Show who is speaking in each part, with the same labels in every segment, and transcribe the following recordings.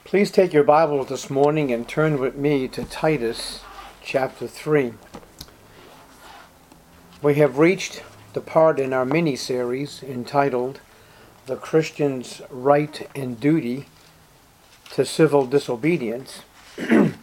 Speaker 1: Please take your Bibles this morning and turn with me to Titus chapter 3. We have reached the part in our mini-series entitled The Christian's Right and Duty to Civil Disobedience. And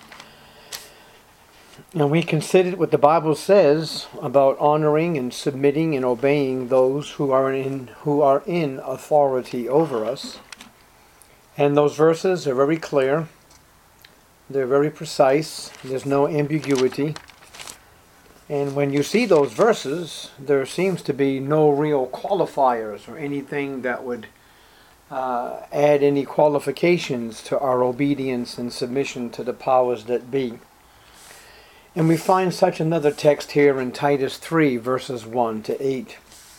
Speaker 1: we considered what the Bible says about honoring and submitting and obeying those who are in authority over us. And those verses are very clear. They're very precise. There's no ambiguity. And when you see those verses, there seems to be no real qualifiers or anything that would add any qualifications to our obedience and submission to the powers that be. And we find such another text here in Titus 3, verses 1 to 8.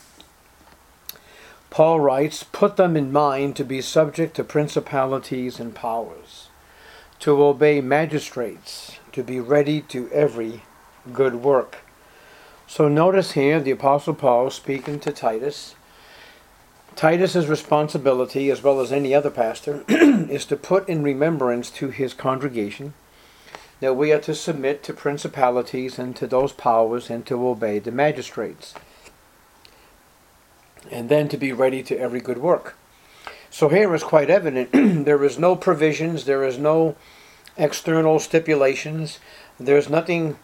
Speaker 1: Paul writes, "Put them in mind to be subject to principalities and powers, to obey magistrates, to be ready to every good work." So notice here the Apostle Paul speaking to Titus. Titus's responsibility, as well as any other pastor, is to put in remembrance to his congregation that we are to submit to principalities and to those powers and to obey the magistrates, and then to be ready to every good work. So here is quite evident there is no provisions, there is no external stipulations, there's nothing,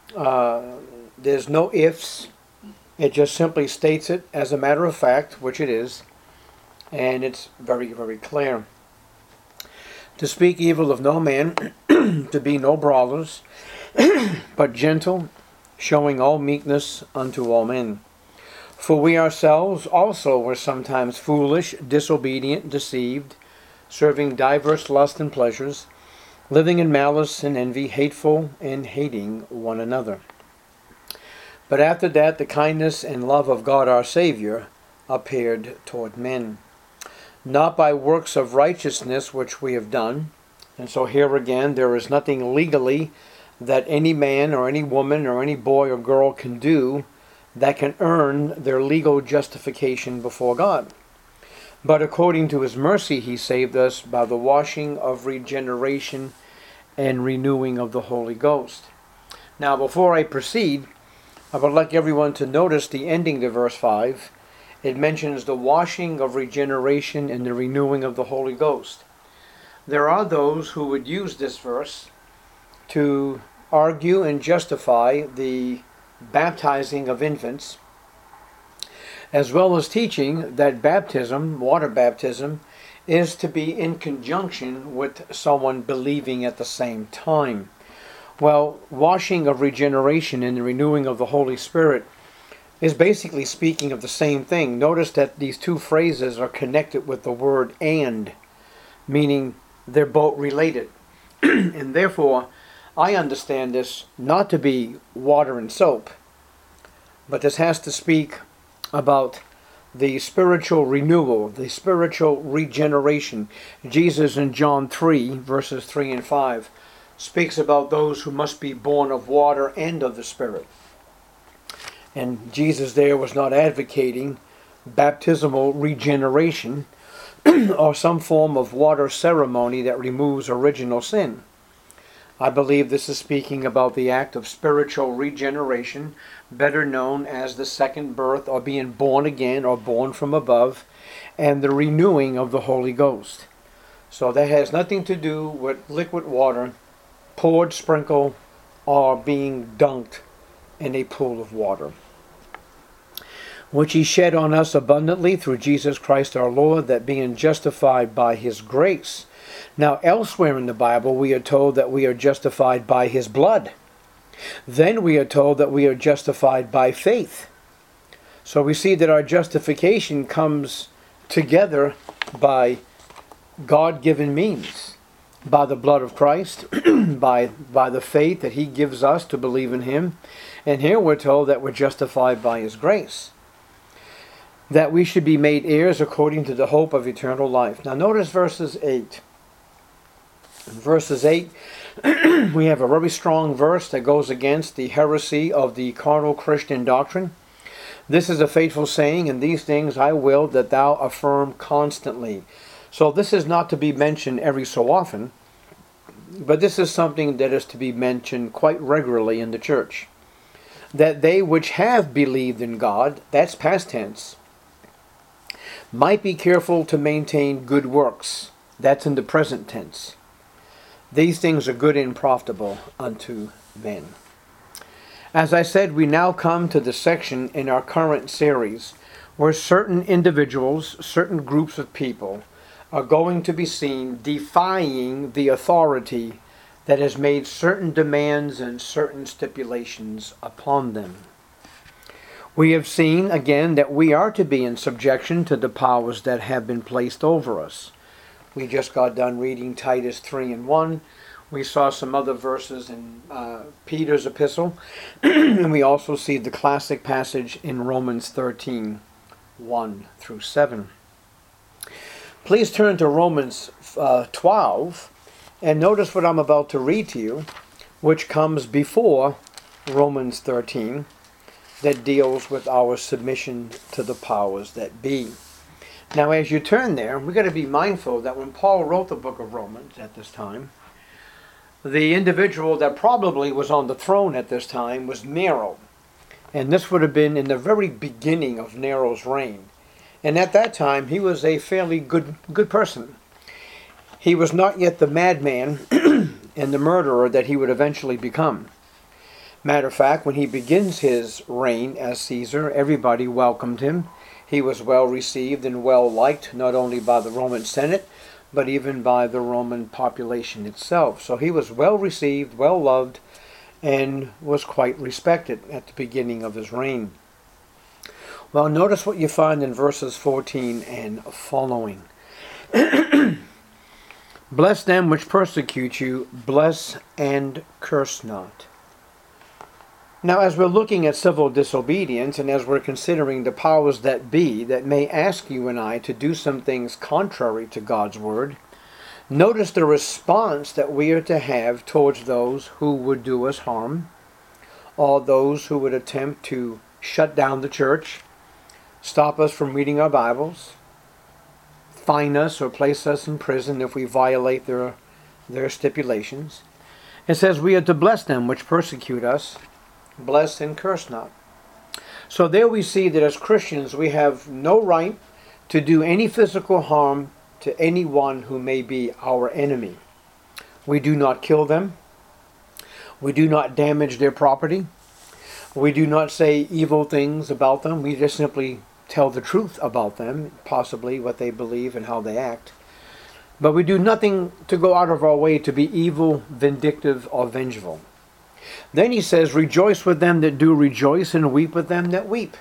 Speaker 1: there's no ifs. It just simply states it as a matter of fact, which it is, and it's very, very clear. To speak evil of no man, to be no brawlers, but gentle, showing all meekness unto all men. For we ourselves also were sometimes foolish, disobedient, deceived, serving diverse lusts and pleasures, living in malice and envy, hateful and hating one another. But after that the kindness and love of God our Savior appeared toward men, not by works of righteousness which we have done. And so here again there is nothing legally that any man or any woman or any boy or girl can do that can earn their legal justification before God. But according to His mercy, He saved us by the washing of regeneration and renewing of the Holy Ghost. Now, before I proceed, I would like everyone to notice the ending to verse 5. It mentions the washing of regeneration and the renewing of the Holy Ghost. There are those who would use this verse to argue and justify the baptizing of infants, as well as teaching that baptism, water baptism, is to be in conjunction with someone believing at the same time. Well, washing of regeneration and the renewing of the Holy Spirit is basically speaking of the same thing. Notice that these two phrases are connected with the word "and," meaning they're both related. And therefore, I understand this not to be water and soap, but this has to speak about the spiritual renewal, the spiritual regeneration. Jesus in John 3, verses 3 and 5, speaks about those who must be born of water and of the Spirit. And Jesus there was not advocating baptismal regeneration or some form of water ceremony that removes original sin. I believe this is speaking about the act of spiritual regeneration, better known as the second birth, or being born again, or born from above, and the renewing of the Holy Ghost. So that has nothing to do with liquid water, poured, sprinkled, or being dunked in a pool of water, which He shed on us abundantly through Jesus Christ our Lord, that being justified by His grace. Now, elsewhere in the Bible, we are told that we are justified by His blood. Then we are told that we are justified by faith. So we see that our justification comes together by God-given means, by the blood of Christ, by the faith that He gives us to believe in Him. And here we're told that we're justified by His grace, that we should be made heirs according to the hope of eternal life. Now notice verses 8. In verses 8, we have a very strong verse that goes against the heresy of the carnal Christian doctrine. "This is a faithful saying, and these things I will that thou affirm constantly." So this is not to be mentioned every so often, but this is something that is to be mentioned quite regularly in the church. That they which have believed in God, that's past tense, might be careful to maintain good works. That's in the present tense. These things are good and profitable unto men. As I said, we now come to the section in our current series where certain individuals, certain groups of people are going to be seen defying the authority that has made certain demands and certain stipulations upon them. We have seen again that we are to be in subjection to the powers that have been placed over us. We just got done reading Titus 3:1. We saw some other verses in Peter's epistle. And we also see the classic passage in Romans 13:1-7. Please turn to Romans 12 and notice what I'm about to read to you, which comes before Romans 13, that deals with our submission to the powers that be. Now, as you turn there, we've got to be mindful that when Paul wrote the book of Romans at this time, the individual that probably was on the throne at this time was Nero. And this would have been in the very beginning of Nero's reign. And at that time, he was a fairly good person. He was not yet the madman and the murderer that he would eventually become. Matter of fact, when he begins his reign as Caesar, everybody welcomed him. He was well received and well liked, not only by the Roman Senate, but even by the Roman population itself. So he was well received, well loved, and was quite respected at the beginning of his reign. Well, notice what you find in verses 14 and following. Bless them which persecute you, bless and curse not. Now, as we're looking at civil disobedience, and as we're considering the powers that be that may ask you and I to do some things contrary to God's word, notice the response that we are to have towards those who would do us harm, or those who would attempt to shut down the church, stop us from reading our Bibles, fine us or place us in prison if we violate their stipulations. It says we are to bless them which persecute us, bless and curse not. So there we see that as Christians we have no right to do any physical harm to anyone who may be our enemy. We do not kill them. We do not damage their property. We do not say evil things about them. We just simply tell the truth about them, possibly what they believe and how they act. But we do nothing to go out of our way to be evil, vindictive, or vengeful. Then he says, rejoice with them that do rejoice, and weep with them that weep.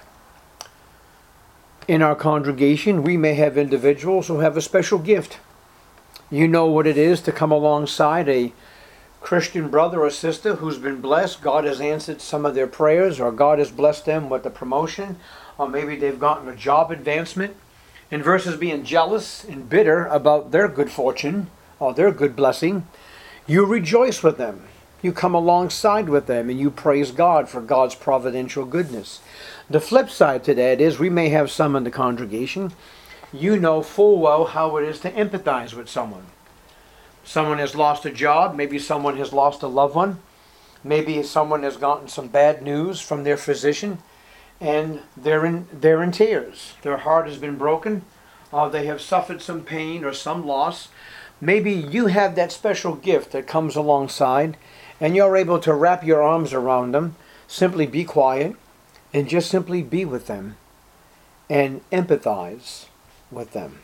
Speaker 1: In our congregation, we may have individuals who have a special gift. You know what it is to come alongside a Christian brother or sister who's been blessed. God has answered some of their prayers, or God has blessed them with a promotion, or maybe they've gotten a job advancement. And versus being jealous and bitter about their good fortune or their good blessing, you rejoice with them. You come alongside with them and you praise God for God's providential goodness. The flip side to that is we may have some in the congregation. You know full well how it is to empathize with someone. Someone has lost a job. Maybe someone has lost a loved one. Maybe someone has gotten some bad news from their physician and they're in tears. Their heart has been broken. They have suffered some pain or some loss. Maybe you have that special gift that comes alongside and you're able to wrap your arms around them, simply be quiet, and just simply be with them and empathize with them.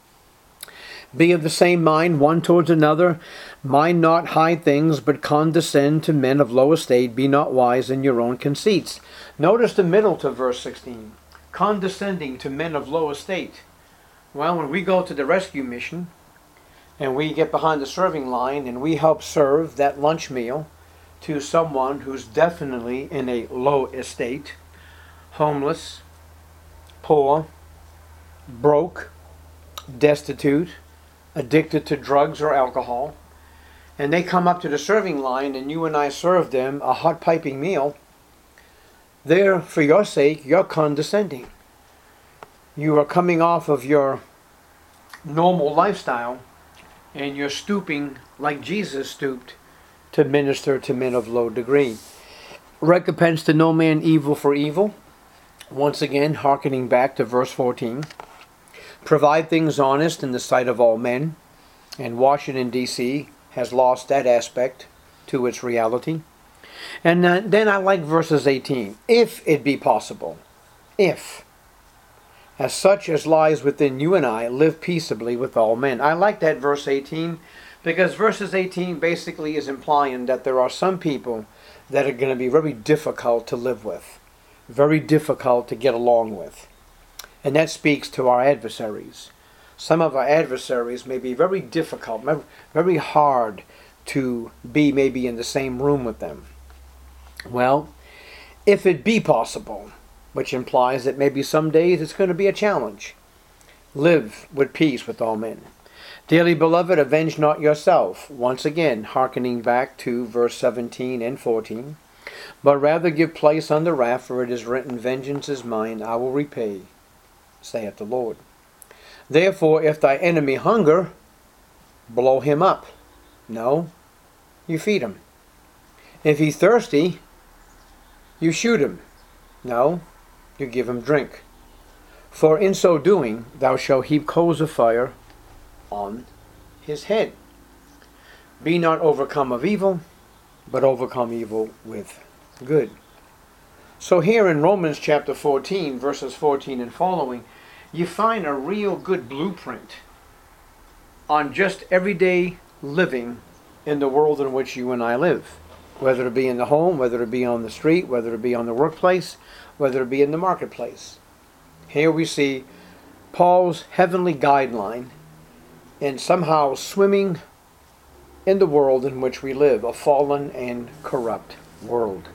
Speaker 1: Be of the same mind one towards another. Mind not high things, but condescend to men of low estate. Be not wise in your own conceits. Notice the middle to verse 16. Condescending to men of low estate. Well, when we go to the rescue mission, and we get behind the serving line and we help serve that lunch meal to someone who's definitely in a low estate, homeless, poor, broke, destitute, addicted to drugs or alcohol, and they come up to the serving line and you and I serve them a hot piping meal, there, for your sake, you're condescending. You are coming off of your normal lifestyle and you're stooping like Jesus stooped to minister to men of low degree. Recompense to no man evil for evil. Once again, hearkening back to verse 14. Provide things honest in the sight of all men. And Washington, D.C. has lost that aspect to its reality. And then I like verses 18. If it be possible, if, as such as lies within you and I, live peaceably with all men. I like that verse 18 because verses 18 basically is implying that there are some people that are going to be very difficult to live with, very difficult to get along with. And that speaks to our adversaries. Some of our adversaries may be very difficult, very hard to be maybe in the same room with them. Well, if it be possible, which implies that maybe some days it's going to be a challenge, live with peace with all men. Dearly beloved, avenge not yourself, once again, hearkening back to verse 17 and 14, but rather give place unto wrath, for it is written, Vengeance is mine, I will repay, saith the Lord. Therefore, if thy enemy hunger, blow him up. No, you feed him. If he's thirsty, you shoot him. No, you give him drink. For in so doing, thou shalt heap coals of fire on his head. Be not overcome of evil, but overcome evil with good. So here in Romans chapter 14, verses 14 and following, you find a real good blueprint on just everyday living in the world in which you and I live. Whether it be in the home, whether it be on the street, whether it be on the workplace, whether it be in the marketplace. Here we see Paul's heavenly guideline in somehow swimming in the world in which we live, a fallen and corrupt world.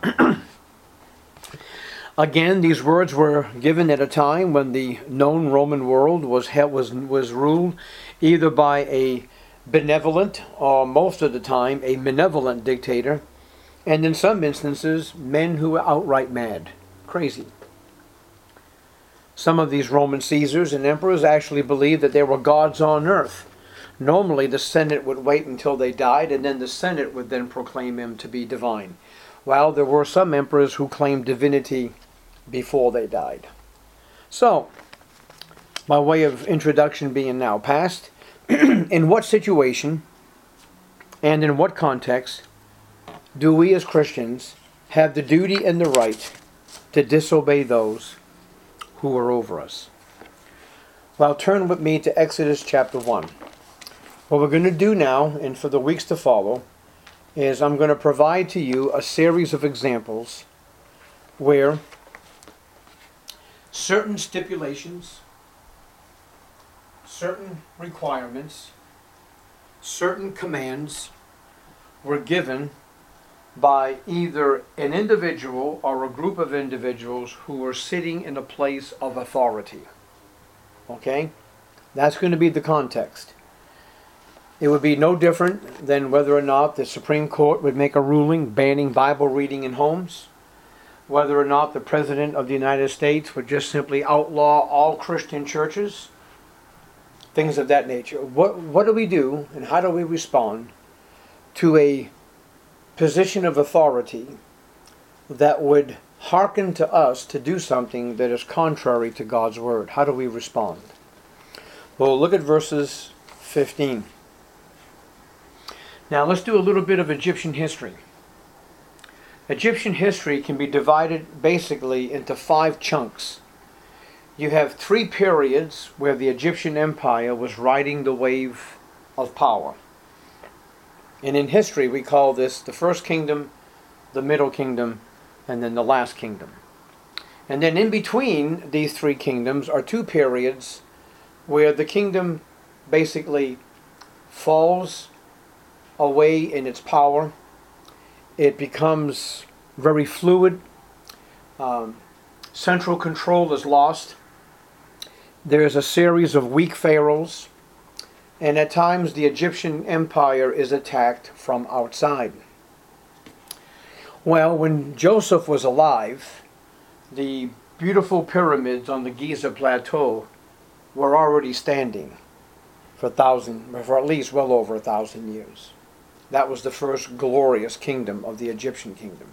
Speaker 1: Again, these words were given at a time when the known Roman world was ruled either by a benevolent or most of the time a malevolent dictator, and in some instances men who were outright mad, crazy. Some of these Roman Caesars and emperors actually believed that they were gods on earth. Normally the Senate would wait until they died, and then the Senate would then proclaim him to be divine. Well, there were some emperors who claimed divinity before they died. So, by way of introduction being now past, in what situation and in what context do we as Christians have the duty and the right to disobey those who are over us? Well, turn with me to Exodus chapter 1. What we're going to do now, and for the weeks to follow, is I'm going to provide to you a series of examples where certain stipulations, certain requirements, certain commands were given by either an individual or a group of individuals who were sitting in a place of authority. Okay? That's going to be the context. It would be no different than whether or not the Supreme Court would make a ruling banning Bible reading in homes, whether or not the President of the United States would just simply outlaw all Christian churches, things of that nature. What do we do and how do we respond to a position of authority that would hearken to us to do something that is contrary to God's Word? How do we respond? Well, look at verses 15. Now let's do a little bit of Egyptian history. Egyptian history can be divided basically into 5 chunks. You have 3 periods where the Egyptian Empire was riding the wave of power. And in history we call this the first kingdom, the middle kingdom, and then the last kingdom. And then in between these 3 kingdoms are 2 periods where the kingdom basically falls away in its power. It becomes very fluid. Central control is lost. There's a series of weak pharaohs, and at times the Egyptian empire is attacked from outside. Well, when Joseph was alive, the beautiful pyramids on the Giza Plateau were already standing. for at least well over 1,000 years. That was the first glorious kingdom of the Egyptian kingdom.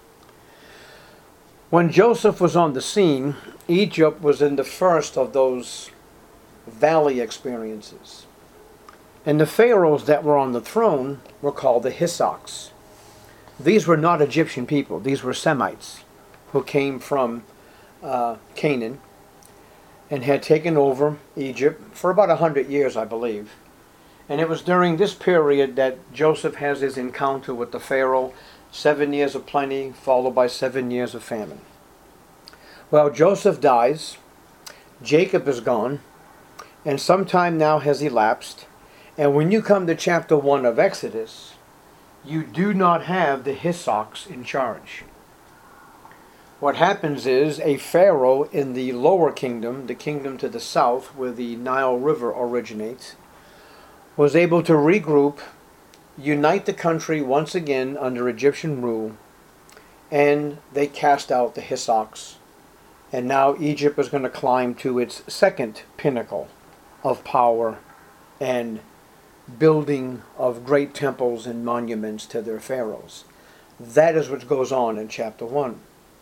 Speaker 1: When Joseph was on the scene, Egypt was in the first of those valley experiences. And the pharaohs that were on the throne were called the Hyssocks. These were not Egyptian people. These were Semites who came from Canaan and had taken over Egypt for about 100 years, I believe. And it was during this period that Joseph has his encounter with the Pharaoh, 7 years of plenty, followed by 7 years of famine. Well, Joseph dies, Jacob is gone, and some time now has elapsed. And when you come to chapter 1 of Exodus, you do not have the Hyssocks in charge. What happens is a pharaoh in the lower kingdom, the kingdom to the south where the Nile River originates, was able to regroup, unite the country once again under Egyptian rule, and they cast out the Hyssocks. And now Egypt is going to climb to its second pinnacle of power and building of great temples and monuments to their pharaohs. That is what goes on in chapter 1.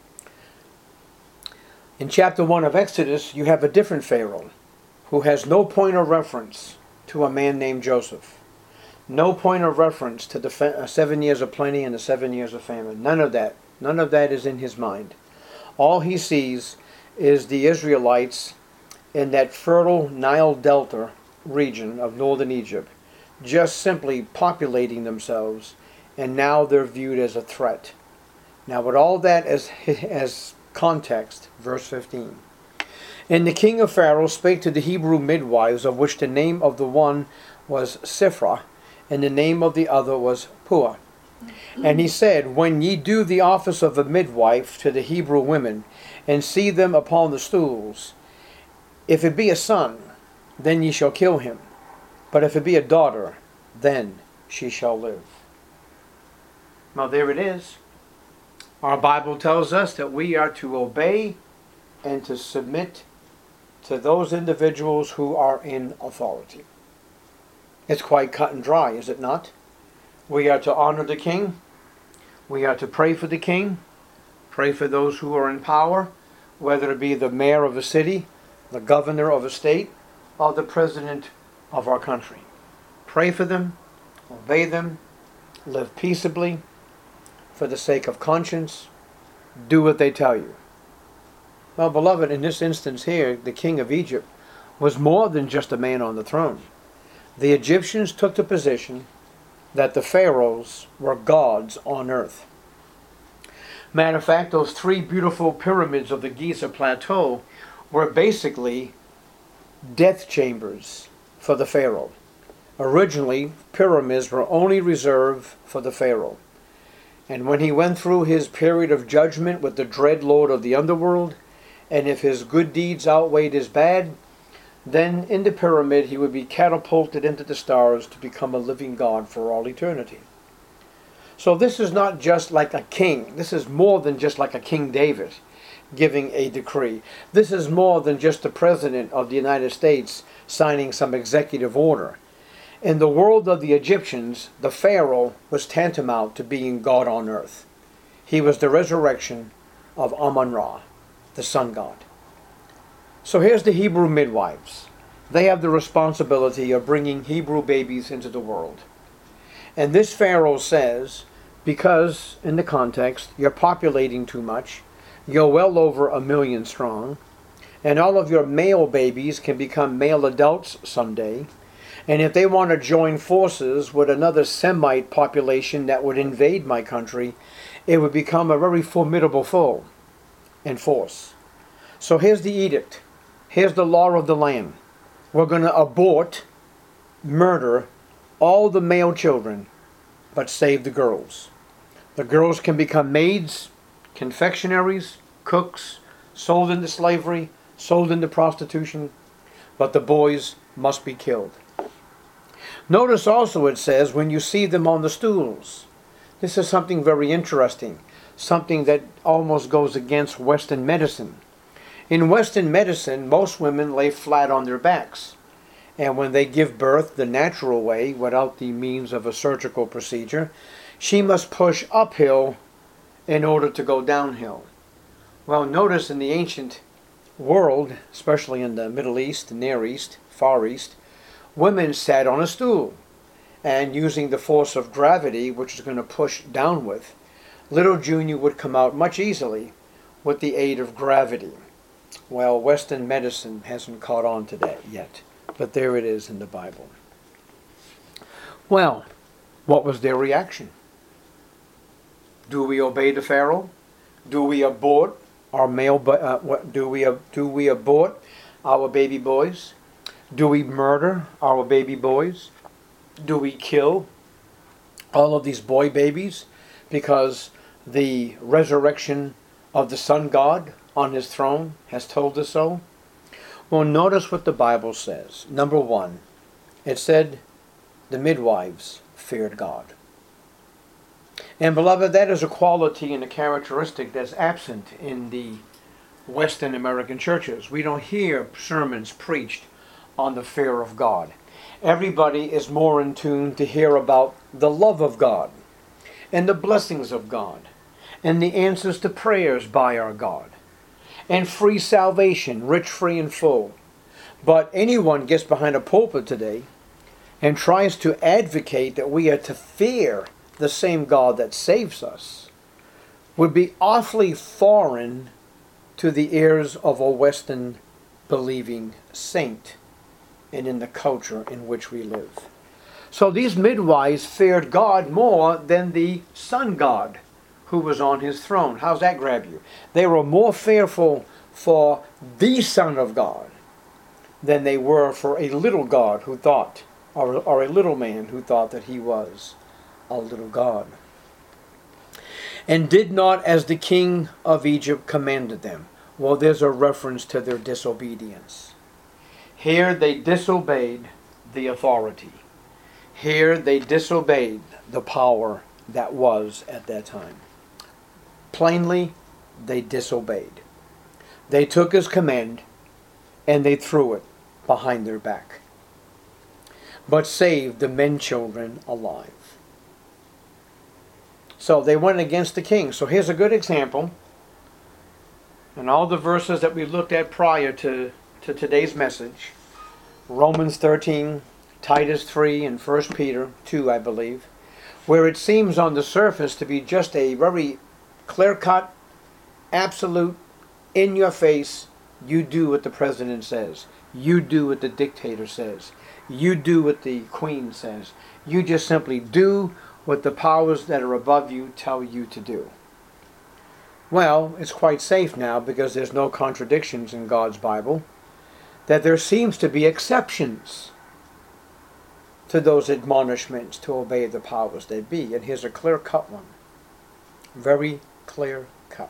Speaker 1: In chapter 1 of Exodus, you have a different pharaoh who has no point of reference to a man named Joseph. No point of reference to the 7 years of plenty and the 7 years of famine. None of that. None of that is in his mind. All he sees is the Israelites in that fertile Nile Delta region of northern Egypt just simply populating themselves, and now they're viewed as a threat. Now with all that as context, verse 15. And the king of Pharaoh spake to the Hebrew midwives, of which the name of the one was Shiphrah, and the name of the other was Puah. And he said, when ye do the office of a midwife to the Hebrew women, and see them upon the stools, if it be a son, then ye shall kill him. But if it be a daughter, then she shall live. Now there it is. Our Bible tells us that we are to obey and to submit to those individuals who are in authority. It's quite cut and dry, is it not? We are to honor the king. We are to pray for the king. Pray for those who are in power, whether it be the mayor of a city, the governor of a state, or the president of our country. Pray for them, obey them, live peaceably for the sake of conscience. Do what they tell you. Well, beloved, in this instance here, the king of Egypt was more than just a man on the throne. The Egyptians took the position that the pharaohs were gods on earth. Matter of fact, those 3 beautiful pyramids of the Giza Plateau were basically death chambers for the pharaoh. Originally, pyramids were only reserved for the pharaoh. And when he went through his period of judgment with the dread lord of the underworld, and if his good deeds outweighed his bad, then in the pyramid he would be catapulted into the stars to become a living god for all eternity. So this is not just like a king. This is more than just like a King David giving a decree. This is more than just the President of the United States signing some executive order. In the world of the Egyptians, the Pharaoh was tantamount to being God on earth. He was the resurrection of Amun-Ra, the sun god. So here's the Hebrew midwives. They have the responsibility of bringing Hebrew babies into the world. And this Pharaoh says, because, in the context, you're populating too much, you're well over 1 million strong, and all of your male babies can become male adults someday, and if they want to join forces with another Semite population that would invade my country, it would become a very formidable foe and force. So here's the edict. Here's the law of the land. We're going to abort, murder all the male children, but save the girls. The girls can become maids, confectionaries, cooks, sold into slavery, sold into prostitution, but the boys must be killed. Notice also it says, when you see them on the stools. This is something very interesting, something that almost goes against Western medicine. In Western medicine, most women lay flat on their backs. And when they give birth the natural way, without the means of a surgical procedure, she must push uphill in order to go downhill. Well, notice in the ancient world, especially in the Middle East, the Near East, Far East, women sat on a stool, and using the force of gravity, which is going to push down with, little Junior would come out much easily with the aid of gravity. Well, Western medicine hasn't caught on to that yet, but there it is in the Bible. Well, what was their reaction? Do we obey the Pharaoh? Do we abort our do we abort our baby boys? Do we murder our baby boys? Do we kill all of these boy babies because the resurrection of the sun god on his throne has told us so? Well, notice what the Bible says. Number one, it said the midwives feared God. And beloved, that is a quality and a characteristic that's absent in the Western American churches. We don't hear sermons preached on the fear of God. Everybody is more in tune to hear about the love of God and the blessings of God and the answers to prayers by our God and free salvation, rich, free, and full. But anyone gets behind a pulpit today and tries to advocate that we are to fear the same God that saves us would be awfully foreign to the ears of a Western believing saint and in the culture in which we live. So these midwives feared God more than the sun god who was on his throne. How's that grab you? They were more fearful for the Son of God than they were for a little God who thought, or a little man who thought that he was a little God. And did not as the king of Egypt commanded them. Well, there's a reference to their disobedience. Here they disobeyed the authority. Here they disobeyed the power that was at that time. Plainly, they disobeyed. They took his command and they threw it behind their back, but saved the men children alive. So they went against the king. So here's a good example. And all the verses that we looked at prior to today's message, Romans 13, Titus 3, and 1 Peter 2, I believe, where it seems on the surface to be just a very clear-cut, absolute, in-your-face, you do what the president says. You do what the dictator says. You do what the queen says. You just simply do what the powers that are above you tell you to do. Well, it's quite safe now because there's no contradictions in God's Bible, that there seems to be exceptions to those admonishments to obey the powers that be. And here's a clear-cut one. Very clear-cut.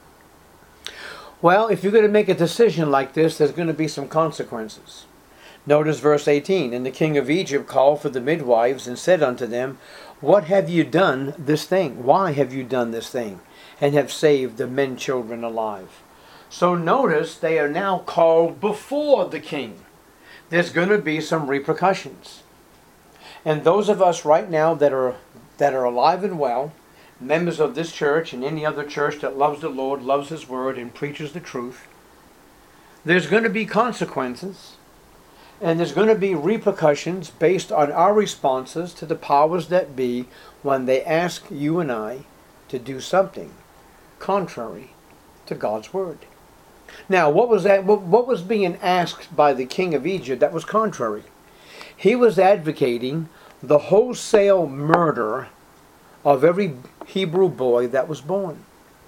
Speaker 1: Well, if you're going to make a decision like this, there's going to be some consequences. Notice verse 18. And the king of Egypt called for the midwives and said unto them, what have you done this thing? Why have you done this thing? And have saved the men children alive. So notice they are now called before the king. There's going to be some repercussions. And those of us right now that are alive and well, members of this church and any other church that loves the Lord, loves his word, and preaches the truth, there's going to be consequences. And there's going to be repercussions based on our responses to the powers that be when they ask you and I to do something contrary to God's word. Now, what was that? What was being asked by the king of Egypt that was contrary? He was advocating the wholesale murder of every Hebrew boy that was born.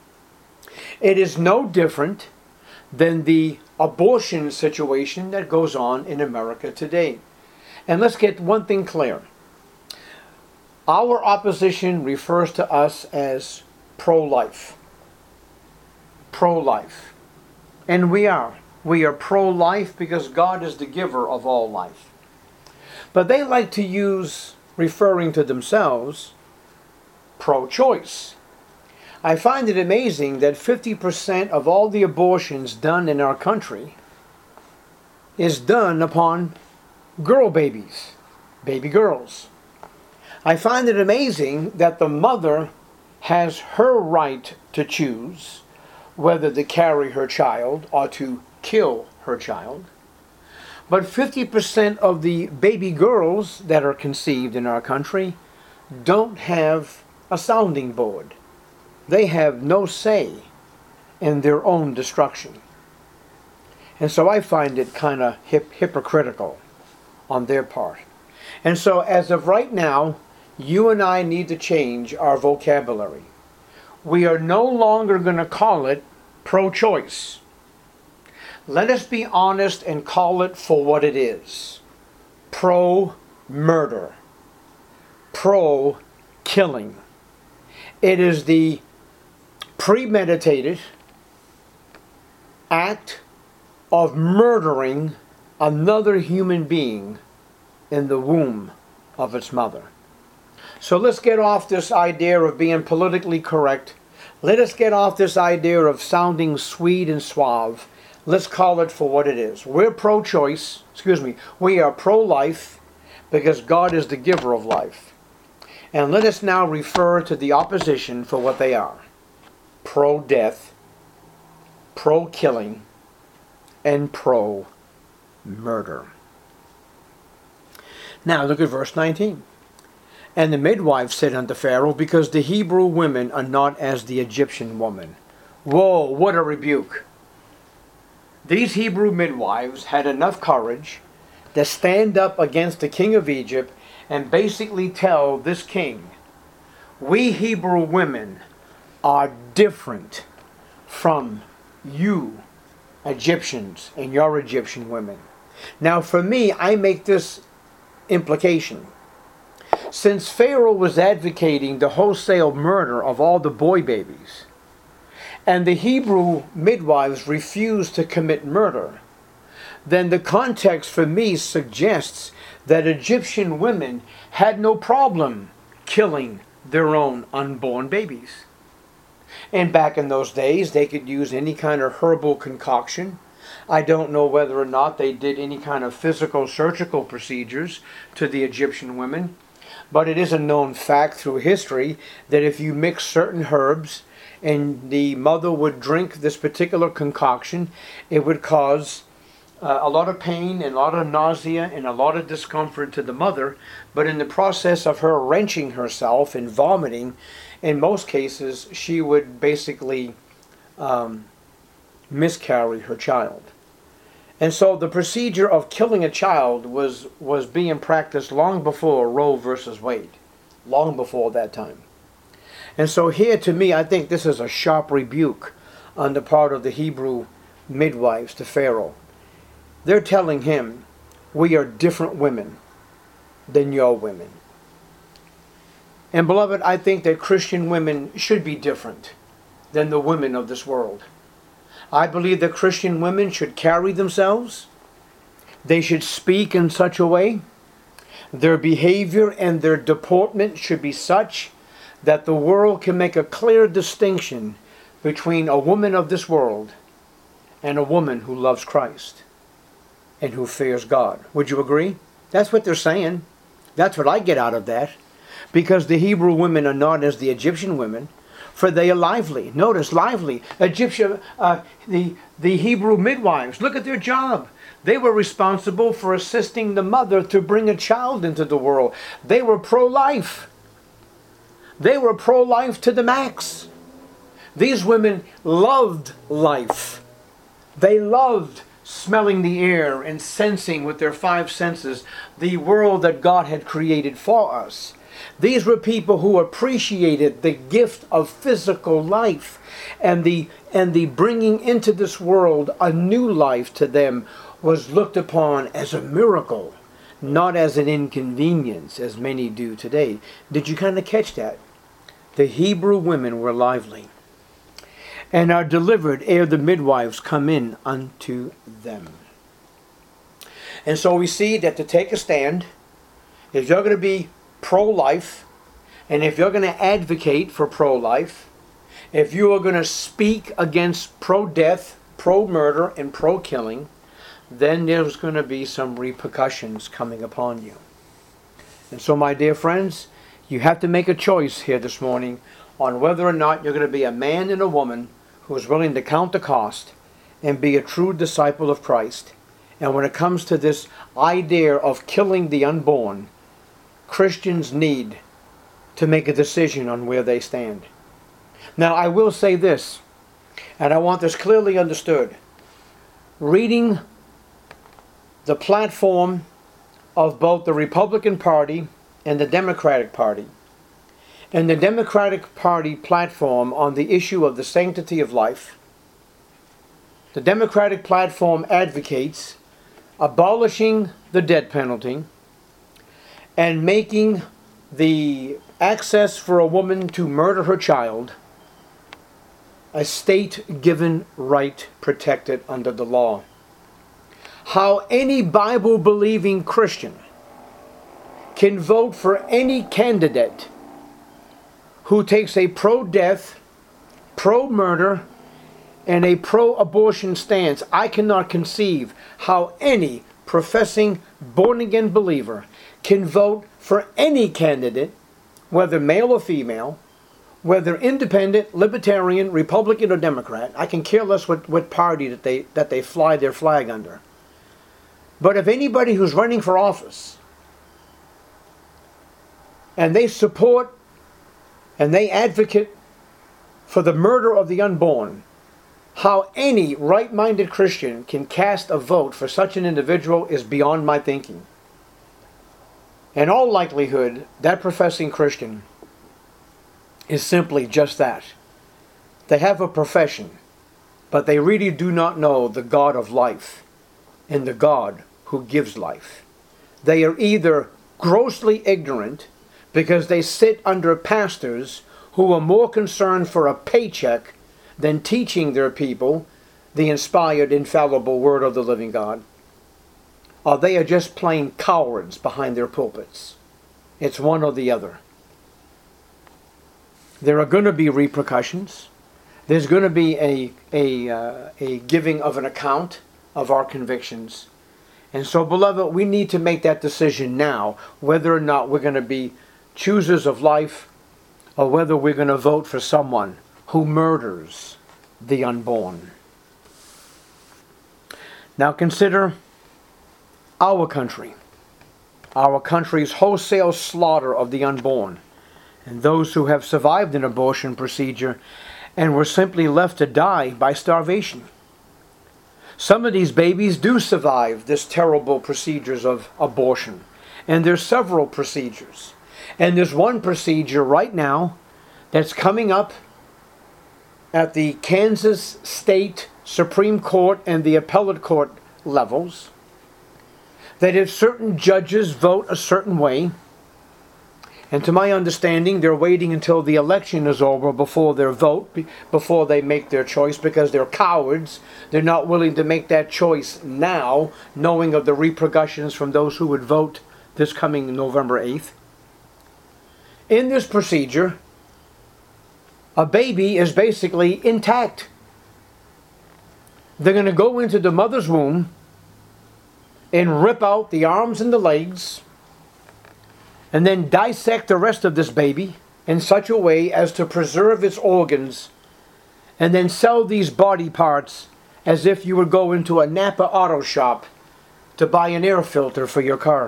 Speaker 1: It is no different than the abortion situation that goes on in America today. And let's get one thing clear. Our opposition refers to us as pro-life. Pro-life. And we are. We are pro-life because God is the giver of all life. But they like to use, referring to themselves, pro-choice. I find it amazing that 50% of all the abortions done in our country is done upon girl babies, baby girls. I find it amazing that the mother has her right to choose whether to carry her child or to kill her child. But 50% of the baby girls that are conceived in our country don't have a sounding board. They have no say in their own destruction. And so I find it kind of hypocritical on their part. And so as of right now, you and I need to change our vocabulary. We are no longer going to call it pro-choice. Let us be honest and call it for what it is. Pro-murder. Pro-killing. It is the premeditated act of murdering another human being in the womb of its mother. So let's get off this idea of being politically correct. Let us get off this idea of sounding sweet and suave. Let's call it for what it is. We're pro-choice, we are pro-life because God is the giver of life. And let us now refer to the opposition for what they are. Pro-death, pro-killing, and pro-murder. Now look at verse 19. And the midwife said unto Pharaoh, because the Hebrew women are not as the Egyptian woman. Whoa, what a rebuke. These Hebrew midwives had enough courage to stand up against the king of Egypt and basically tell this king, we Hebrew women are different from you Egyptians and your Egyptian women. Now for me, I make this implication. Since Pharaoh was advocating the wholesale murder of all the boy babies, and the Hebrew midwives refused to commit murder, then the context for me suggests that Egyptian women had no problem killing their own unborn babies. And back in those days, they could use any kind of herbal concoction. I don't know whether or not they did any kind of physical surgical procedures to the Egyptian women, but it is a known fact through history that if you mix certain herbs and the mother would drink this particular concoction, it would cause a lot of pain and a lot of nausea and a lot of discomfort to the mother, but in the process of her wrenching herself and vomiting, in most cases she would basically miscarry her child. And so the procedure of killing a child was being practiced long before Roe versus Wade, long before that time. And so here, to me, I think this is a sharp rebuke on the part of the Hebrew midwives to Pharaoh. They're telling him, we are different women than your women. And beloved, I think that Christian women should be different than the women of this world. I believe that Christian women should carry themselves. They should speak in such a way. Their behavior and their deportment should be such that the world can make a clear distinction between a woman of this world and a woman who loves Christ and who fears God. Would you agree? That's what they're saying. That's what I get out of that. Because the Hebrew women are not as the Egyptian women, for they are lively. Notice, lively. The Hebrew midwives, look at their job. They were responsible for assisting the mother to bring a child into the world. They were pro-life. They were pro-life to the max. These women loved life. They loved smelling the air and sensing with their five senses the world that God had created for us. These were people who appreciated the gift of physical life, and the bringing into this world a new life to them was looked upon as a miracle, not as an inconvenience as many do today. Did you kind of catch that? The Hebrew women were lively and are delivered ere the midwives come in unto them. And so we see that to take a stand, if you're going to be pro-life, and if you're going to advocate for pro-life, if you are going to speak against pro-death, pro-murder, and pro-killing, then there's going to be some repercussions coming upon you. And so, my dear friends, you have to make a choice here this morning on whether or not you're going to be a man and a woman who is willing to count the cost and be a true disciple of Christ. And when it comes to this idea of killing the unborn, Christians need to make a decision on where they stand. Now, I will say this, and I want this clearly understood. Reading the platform of both the Republican Party and the Democratic Party, and the Democratic Party platform on the issue of the sanctity of life, the Democratic platform advocates abolishing the death penalty and making the access for a woman to murder her child a state-given right protected under the law. How any Bible-believing Christian can vote for any candidate who takes a pro-death, pro-murder, and a pro-abortion stance, I cannot conceive how any professing born-again believer can vote for any candidate, whether male or female, whether independent, libertarian, Republican, or Democrat. I can care less what party that they fly their flag under. But if anybody who's running for office and they support and they advocate for the murder of the unborn, how any right-minded Christian can cast a vote for such an individual is beyond my thinking. In all likelihood, that professing Christian is simply just that. They have a profession, but they really do not know the God of life and the God who gives life. They are either grossly ignorant because they sit under pastors who are more concerned for a paycheck than teaching their people the inspired, infallible Word of the living God, or they are just plain cowards behind their pulpits. It's one or the other. There are going to be repercussions. There's going to be a giving of an account of our convictions. And so, beloved, we need to make that decision now, whether or not we're going to be choosers of life or whether we're going to vote for someone who murders the unborn. Now consider our country's wholesale slaughter of the unborn, and those who have survived an abortion procedure and were simply left to die by starvation. Some of these babies do survive this terrible procedures of abortion, and there's several procedures. And there's one procedure right now that's coming up at the Kansas State Supreme Court and the appellate court levels, that if certain judges vote a certain way, and to my understanding, they're waiting until the election is over before before they make their choice, because they're cowards. They're not willing to make that choice now, knowing of the repercussions from those who would vote this coming November 8th. In this procedure, a baby is basically intact. They're going to go into the mother's womb and rip out the arms and the legs, and then dissect the rest of this baby in such a way as to preserve its organs, and then sell these body parts as if you would go into a Napa auto shop to buy an air filter for your car.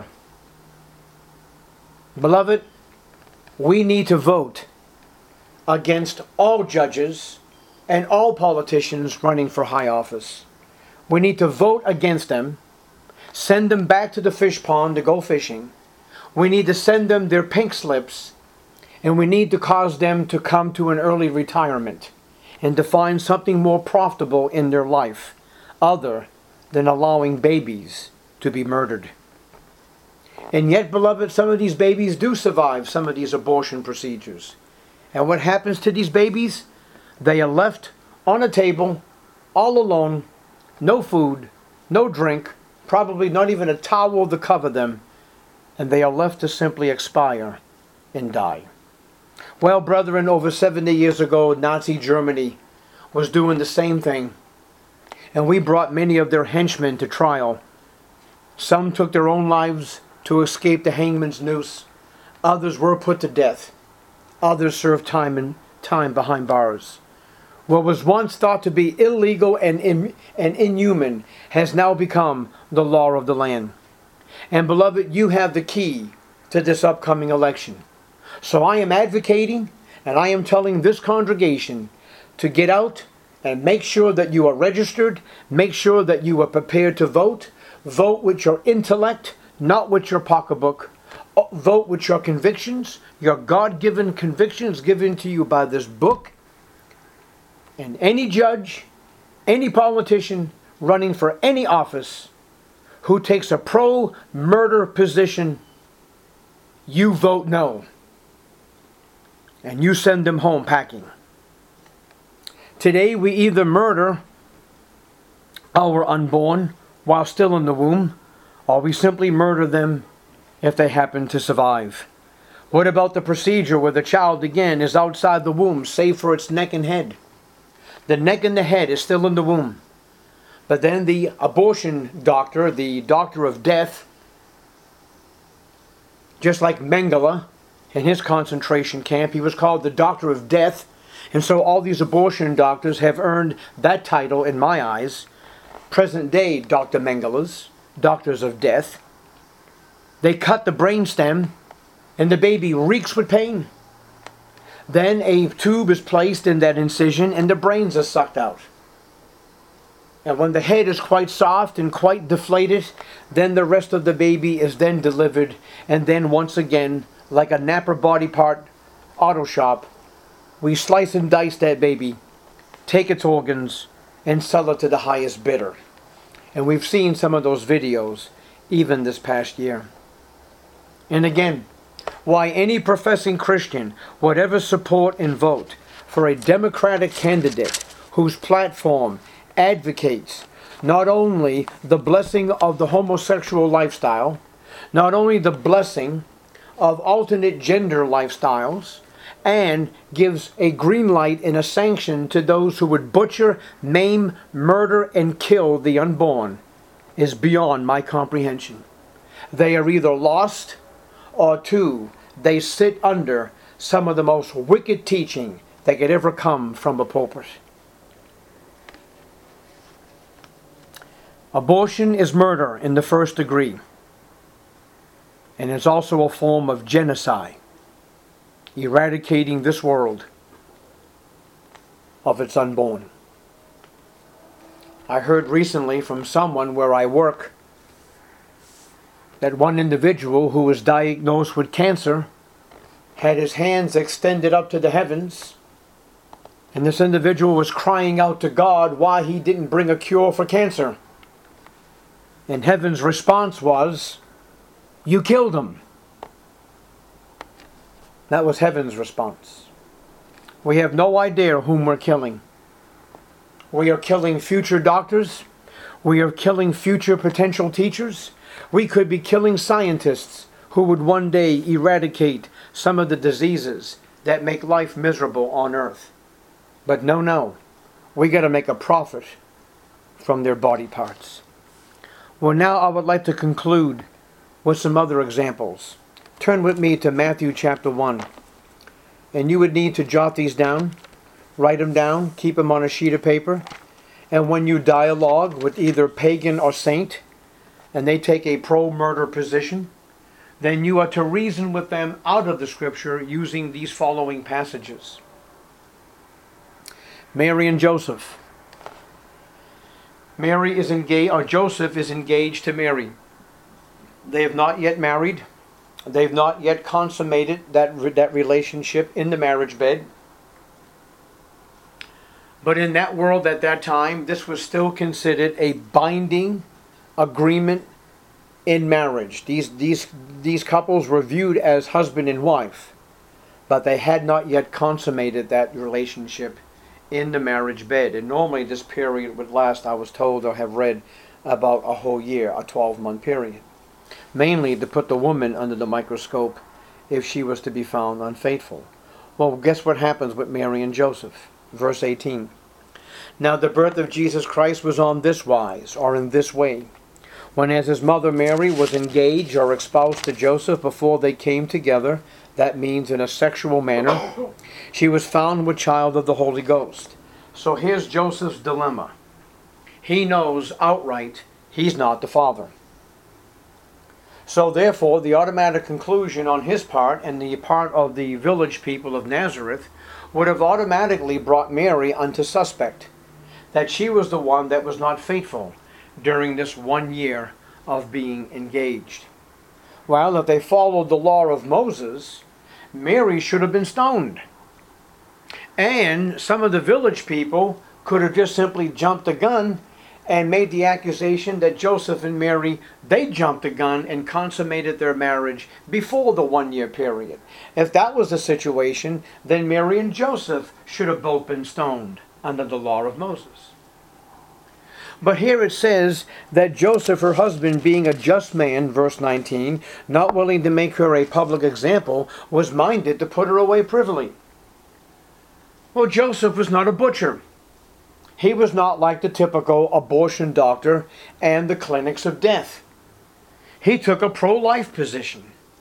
Speaker 1: Beloved, we need to vote against all judges and all politicians running for high office. We need to vote against them, send them back to the fish pond to go fishing. We need to send them their pink slips, and we need to cause them to come to an early retirement and to find something more profitable in their life other than allowing babies to be murdered. And yet, beloved, some of these babies do survive some of these abortion procedures. And what happens to these babies? They are left on a table, all alone, no food, no drink, probably not even a towel to cover them, and they are left to simply expire and die. Well, brethren, over 70 years ago, Nazi Germany was doing the same thing. and we brought many of their henchmen to trial. Some took their own lives to escape the hangman's noose. Others were put to death. Others served time behind bars. What was once thought to be illegal and inhuman has now become the law of the land. And beloved, you have the key to this upcoming election. So I am advocating and I am telling this congregation to get out and make sure that you are registered. Make sure that you are prepared to vote. Vote with your intellect, not with your pocketbook. Vote with your convictions, your God-given convictions given to you by this book. And any judge, any politician running for any office who takes a pro-murder position, you vote no. And you send them home packing. Today we either murder our unborn while still in the womb, or we simply murder them if they happen to survive. What about the procedure where the child again is outside the womb, save for its neck and head? The neck and the head is still in the womb. But then the abortion doctor, the doctor of death, just like Mengele in his concentration camp, he was called the doctor of death. And so all these abortion doctors have earned that title in my eyes. Present day Dr. Mengeles, doctors of death. They cut the brainstem and the baby reeks with pain. Then a tube is placed in that incision and the brains are sucked out. And when the head is quite soft and quite deflated, then the rest of the baby is then delivered. And then once again, like a Napa body part auto shop, we slice and dice that baby, take its organs, and sell it to the highest bidder. And we've seen some of those videos even this past year. And again, why any professing Christian would ever support and vote for a Democratic candidate whose platform advocates not only the blessing of the homosexual lifestyle, not only the blessing of alternate gender lifestyles, and gives a green light and a sanction to those who would butcher, maim, murder, and kill the unborn, is beyond my comprehension. They are either lost, or two, they sit under some of the most wicked teaching that could ever come from a pulpit. Abortion is murder in the first degree, and it's also a form of genocide, eradicating this world of its unborn. I heard recently from someone where I work that one individual who was diagnosed with cancer had his hands extended up to the heavens, and this individual was crying out to God why he didn't bring a cure for cancer. And heaven's response was, "You killed him." That was heaven's response. We have no idea whom we're killing. We are killing future doctors. We are killing future potential teachers. We could be killing scientists who would one day eradicate some of the diseases that make life miserable on earth. But no. We got to make a profit from their body parts. Well, now I would like to conclude with some other examples. Turn with me to Matthew chapter 1. And you would need to jot these down, write them down, keep them on a sheet of paper. And when you dialogue with either pagan or saint, and they take a pro-murder position, then you are to reason with them out of the scripture using these following passages. Mary and Joseph. Mary is engaged, or Joseph is engaged to Mary. They have not yet married. They've not yet consummated that relationship in the marriage bed. But in that world at that time, this was still considered a binding agreement in marriage. These couples were viewed as husband and wife, but they had not yet consummated that relationship in the marriage bed. And normally this period would last, I was told or have read, about a whole year, a 12-month period. Mainly to put the woman under the microscope if she was to be found unfaithful. Well, guess what happens with Mary and Joseph? Verse 18. Now the birth of Jesus Christ was on this wise, or in this way. When as his mother Mary was engaged or espoused to Joseph before they came together, that means in a sexual manner, she was found with child of the Holy Ghost. So here's Joseph's dilemma. He knows outright he's not the father. So therefore, the automatic conclusion on his part and the part of the village people of Nazareth would have automatically brought Mary unto suspect, that she was the one that was not faithful during this 1 year of being engaged. Well, if they followed the law of Moses, Mary should have been stoned. And some of the village people could have just simply jumped the gun and made the accusation that Joseph and Mary, they jumped the gun and consummated their marriage before the 1 year period. If that was the situation, then Mary and Joseph should have both been stoned under the law of Moses. But here it says that Joseph, her husband, being a just man, verse 19, not willing to make her a public example, was minded to put her away privily. Well, Joseph was not a butcher. He was not like the typical abortion doctor and the clinics of death. He took a pro-life position.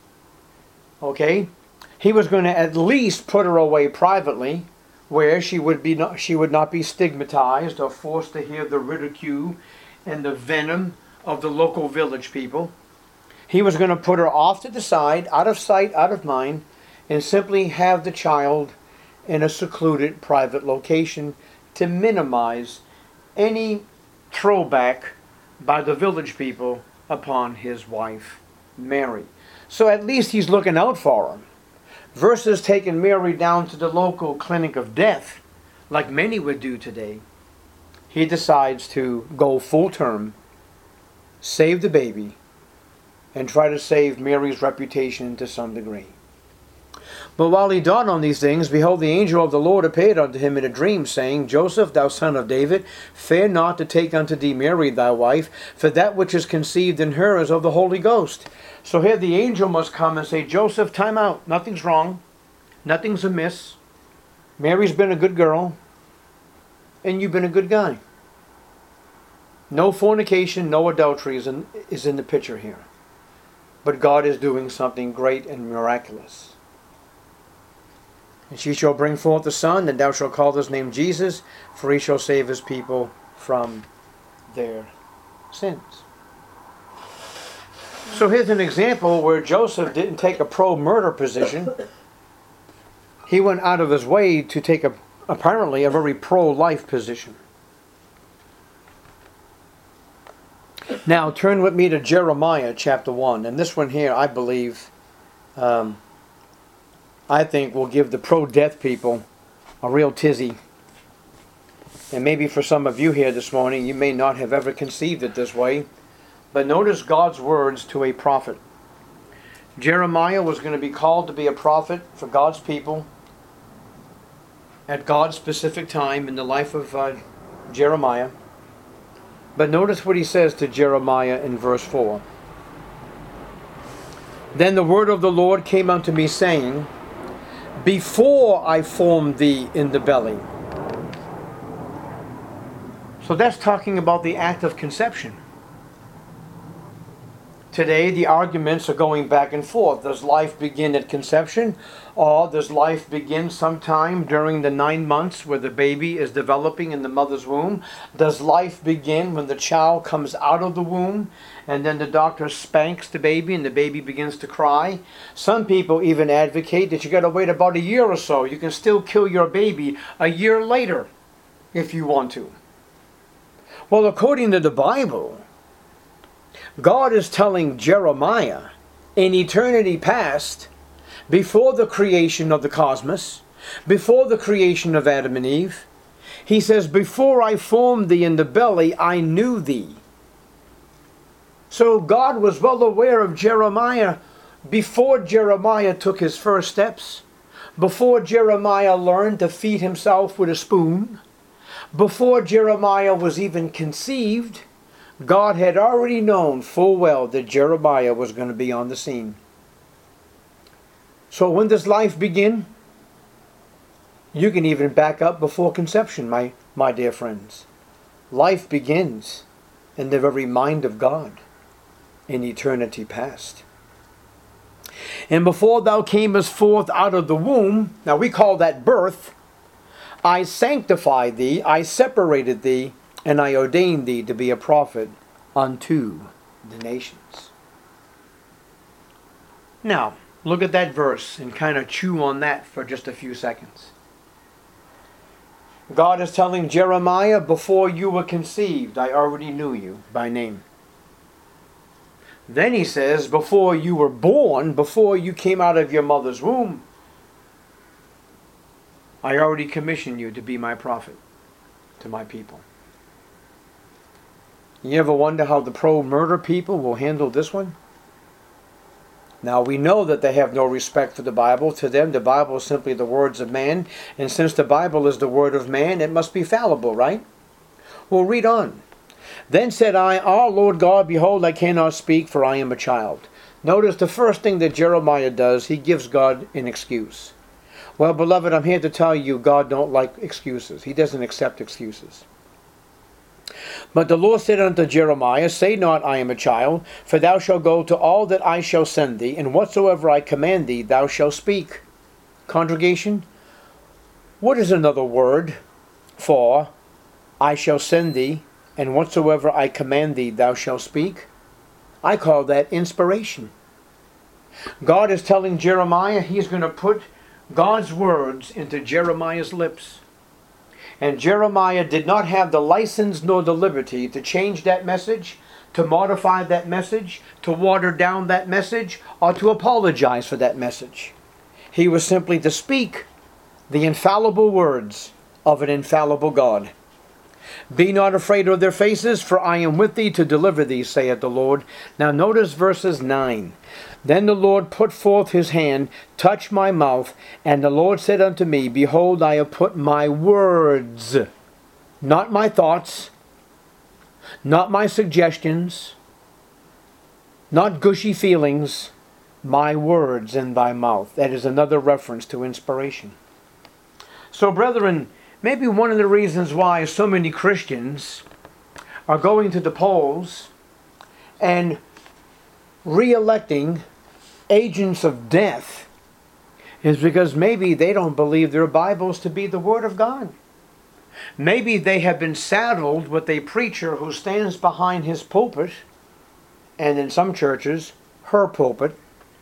Speaker 1: Okay? He was going to at least put her away privately, where she would not be stigmatized or forced to hear the ridicule and the venom of the local village people. He was going to put her off to the side, out of sight, out of mind, and simply have the child in a secluded private location to minimize any throwback by the village people upon his wife, Mary. So at least he's looking out for her. Versus taking Mary down to the local clinic of death, like many would do today, he decides to go full term, save the baby, and try to save Mary's reputation to some degree. But while he thought on these things, behold, the angel of the Lord appeared unto him in a dream, saying, Joseph, thou son of David, fear not to take unto thee Mary thy wife, for that which is conceived in her is of the Holy Ghost. So here the angel must come and say, Joseph, time out. Nothing's wrong. Nothing's amiss. Mary's been a good girl, and you've been a good guy. No fornication, no adultery is in the picture here. But God is doing something great and miraculous. And she shall bring forth a son, and thou shalt call his name Jesus, for he shall save his people from their sins. So here's an example where Joseph didn't take a pro-murder position. He went out of his way to take apparently a very pro-life position. Now turn with me to Jeremiah chapter 1. And this one here, I believe, I think will give the pro-death people a real tizzy. And maybe for some of you here this morning, you may not have ever conceived it this way. But notice God's words to a prophet. Jeremiah was going to be called to be a prophet for God's people at God's specific time in the life of Jeremiah. But notice what he says to Jeremiah in verse 4. Then the word of the Lord came unto me, saying, before I formed thee in the belly. So that's talking about the act of conception. Today the arguments are going back and forth. Does life begin at conception, or does life begin sometime during the 9 months where the baby is developing in the mother's womb? Does life begin when the child comes out of the womb and then the doctor spanks the baby and the baby begins to cry? Some people even advocate that you got to wait about a year or so. You can still kill your baby a year later if you want to. Well, according to the Bible, God is telling Jeremiah in eternity past, before the creation of the cosmos, before the creation of Adam and Eve, he says, before I formed thee in the belly, I knew thee. So God was well aware of Jeremiah before Jeremiah took his first steps, before Jeremiah learned to feed himself with a spoon, before Jeremiah was even conceived. God had already known full well that Jeremiah was going to be on the scene. So when does life begin? You can even back up before conception, my dear friends. Life begins in the very mind of God in eternity past. And before thou camest forth out of the womb, now we call that birth, I sanctified thee, I separated thee, and I ordained thee to be a prophet unto the nations. Now, look at that verse and kind of chew on that for just a few seconds. God is telling Jeremiah, before you were conceived, I already knew you by name. Then he says, before you were born, before you came out of your mother's womb, I already commissioned you to be my prophet to my people. You ever wonder how the pro-murder people will handle this one? Now we know that they have no respect for the Bible. To them, the Bible is simply the words of man. And since the Bible is the word of man, it must be fallible, right? Well, read on. Then said I, Ah, Lord God, behold, I cannot speak, for I am a child. Notice the first thing that Jeremiah does, he gives God an excuse. Well, beloved, I'm here to tell you, God don't like excuses. He doesn't accept excuses. But the Lord said unto Jeremiah, Say not, I am a child, for thou shalt go to all that I shall send thee, and whatsoever I command thee, thou shalt speak. Congregation, what is another word for I shall send thee, and whatsoever I command thee, thou shalt speak? I call that inspiration. God is telling Jeremiah he's going to put God's words into Jeremiah's lips. And Jeremiah did not have the license nor the liberty to change that message, to modify that message, to water down that message, or to apologize for that message. He was simply to speak the infallible words of an infallible God. Be not afraid of their faces, for I am with thee to deliver thee, saith the Lord. Now notice verses 9. Then the Lord put forth his hand, touched my mouth, and the Lord said unto me, Behold, I have put my words, not my thoughts, not my suggestions, not gushy feelings, my words in thy mouth. That is another reference to inspiration. So, brethren, maybe one of the reasons why so many Christians are going to the polls and re-electing agents of death is because maybe they don't believe their Bibles to be the Word of God. Maybe they have been saddled with a preacher who stands behind his pulpit, and in some churches, her pulpit,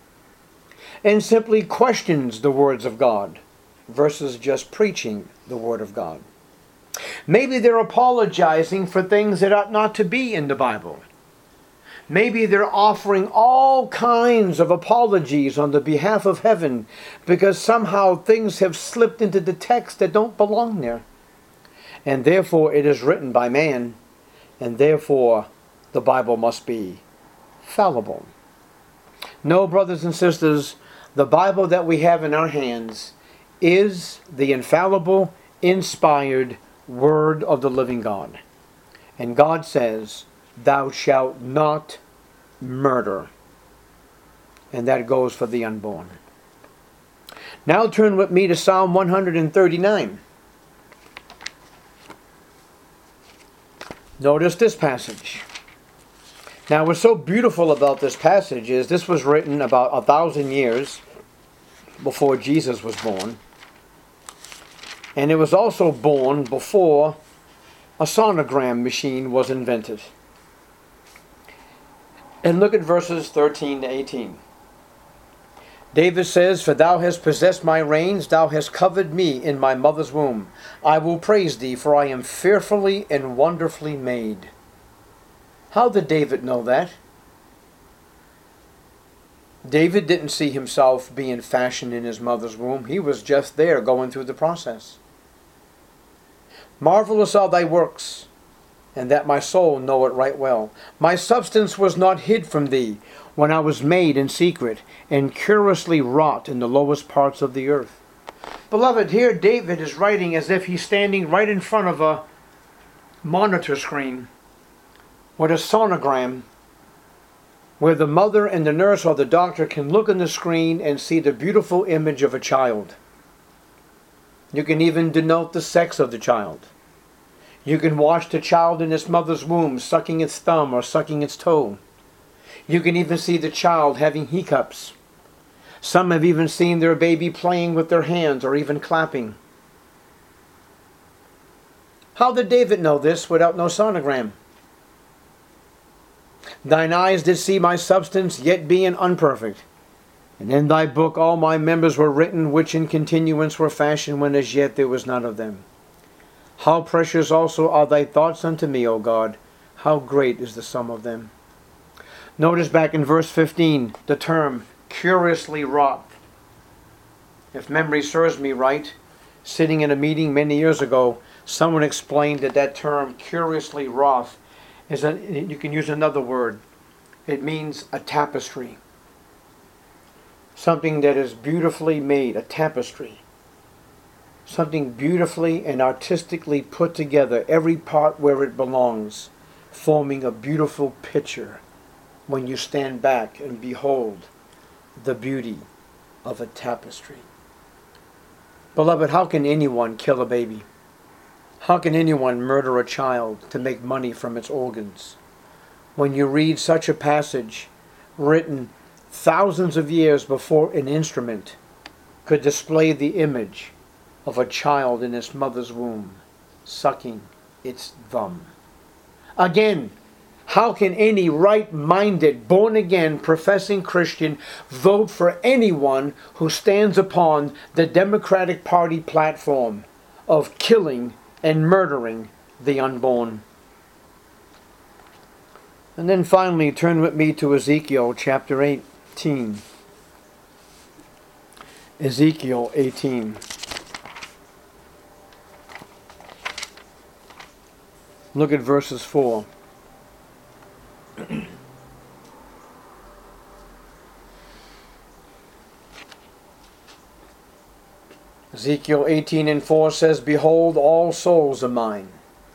Speaker 1: and simply questions the words of God versus just preaching the Word of God. Maybe they're apologizing for things that ought not to be in the Bible. Maybe they're offering all kinds of apologies on the behalf of heaven because somehow things have slipped into the text that don't belong there. And therefore it is written by man, and therefore the Bible must be fallible. No, brothers and sisters, the Bible that we have in our hands is the infallible, inspired Word of the living God. And God says, Thou shalt not murder. And that goes for the unborn. Now turn with me to Psalm 139. Notice this passage. Now what's so beautiful about this passage is this was written about 1,000 years before Jesus was born. And it was also born before a sonogram machine was invented. And look at verses 13 to 18. David says, For thou hast possessed my reins, thou hast covered me in my mother's womb. I will praise thee, for I am fearfully and wonderfully made. How did David know that? David didn't see himself being fashioned in his mother's womb. He was just there going through the process. Marvelous are thy works, and that my soul know it right well. My substance was not hid from thee when I was made in secret and curiously wrought in the lowest parts of the earth. Beloved, here David is writing as if he's standing right in front of a monitor screen with a sonogram where the mother and the nurse or the doctor can look in the screen and see the beautiful image of a child. You can even denote the sex of the child. You can watch the child in its mother's womb sucking its thumb or sucking its toe. You can even see the child having hiccups. Some have even seen their baby playing with their hands or even clapping. How did David know this without no sonogram? Thine eyes did see my substance, yet being unperfect. And in thy book all my members were written, which in continuance were fashioned, when as yet there was none of them. How precious also are thy thoughts unto me, O God! How great is the sum of them! Notice back in verse 15, the term curiously wrought. If memory serves me right, sitting in a meeting many years ago, someone explained that term curiously wrought is you can use another word. It means a tapestry. Something that is beautifully made, a tapestry. Something beautifully and artistically put together, every part where it belongs, forming a beautiful picture when you stand back and behold the beauty of a tapestry. Beloved, how can anyone kill a baby? How can anyone murder a child to make money from its organs? When you read such a passage written thousands of years before an instrument could display the image of a child in its mother's womb sucking its thumb. Again, how can any right-minded, born-again, professing Christian vote for anyone who stands upon the Democratic Party platform of killing and murdering the unborn? And then finally, turn with me to Ezekiel chapter 18. Ezekiel 18. Look at verses 4. Ezekiel 18:4 says, Behold, all souls are mine.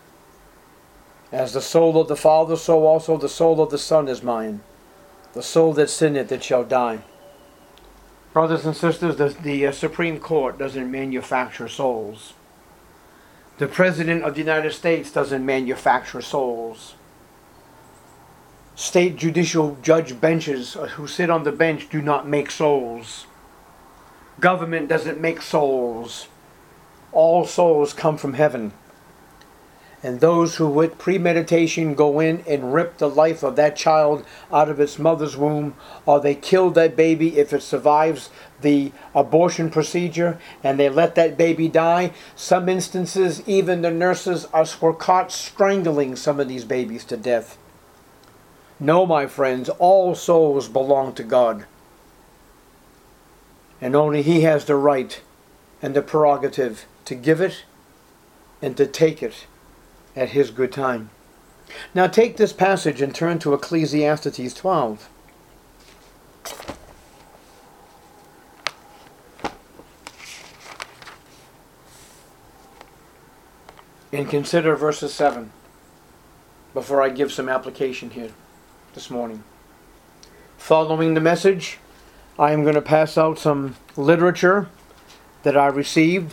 Speaker 1: As the soul of the Father, so also the soul of the Son is mine. The soul that sinneth, it shall die. Brothers and sisters, the Supreme Court doesn't manufacture souls. The President of the United States doesn't manufacture souls. State judicial judge benches who sit on the bench do not make souls. Government doesn't make souls. All souls come from heaven. And those who with premeditation go in and rip the life of that child out of its mother's womb, or they kill that baby if it survives the abortion procedure and they let that baby die. Some instances, even the nurses were caught strangling some of these babies to death. No, my friends, all souls belong to God. And only He has the right and the prerogative to give it and to take it at His good time. Now take this passage and turn to Ecclesiastes 12. And consider verses 7 before I give some application here this morning. Following the message, I am going to pass out some literature that I received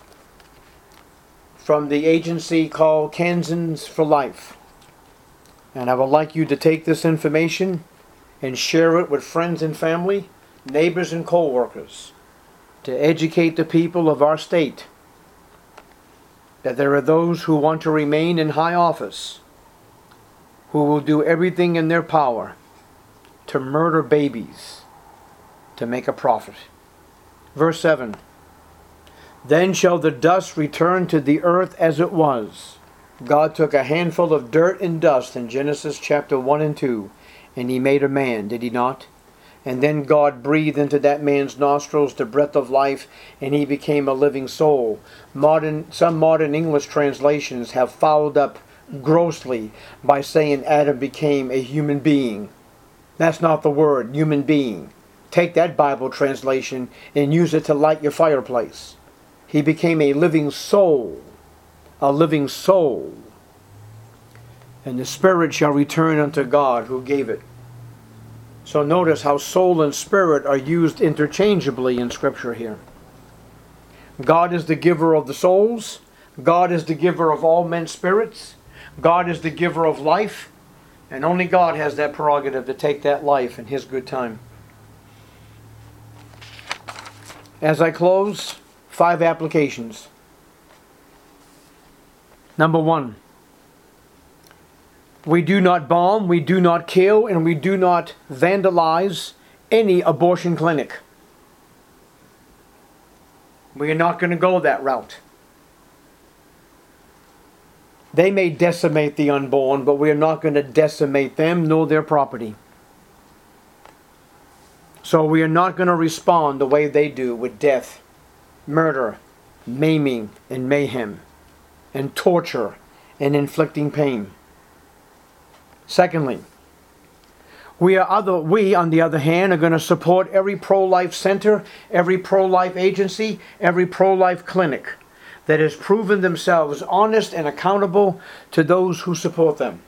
Speaker 1: from the agency called Kansans for Life. And I would like you to take this information and share it with friends and family, neighbors and co-workers, to educate the people of our state that there are those who want to remain in high office, who will do everything in their power to murder babies to make a profit. Verse 7. Then shall the dust return to the earth as it was. God took a handful of dirt and dust in Genesis chapter 1 and 2, and He made a man, did He not? And then God breathed into that man's nostrils the breath of life, and he became a living soul. Some modern English translations have fouled up grossly by saying Adam became a human being. That's not the word, human being. Take that Bible translation and use it to light your fireplace. He became a living soul. A living soul. And the spirit shall return unto God who gave it. So notice how soul and spirit are used interchangeably in Scripture here. God is the giver of the souls. God is the giver of all men's spirits. God is the giver of life. And only God has that prerogative to take that life in His good time. As I close, 5 applications. Number 1. We do not bomb, we do not kill, and we do not vandalize any abortion clinic. We are not going to go that route. They may decimate the unborn, but we are not going to decimate them nor their property. So we are not going to respond the way they do with death, murder, maiming, and mayhem, and torture, and inflicting pain. Secondly, we, on the other hand, are going to support every pro-life center, every pro-life agency, every pro-life clinic that has proven themselves honest and accountable to those who support them.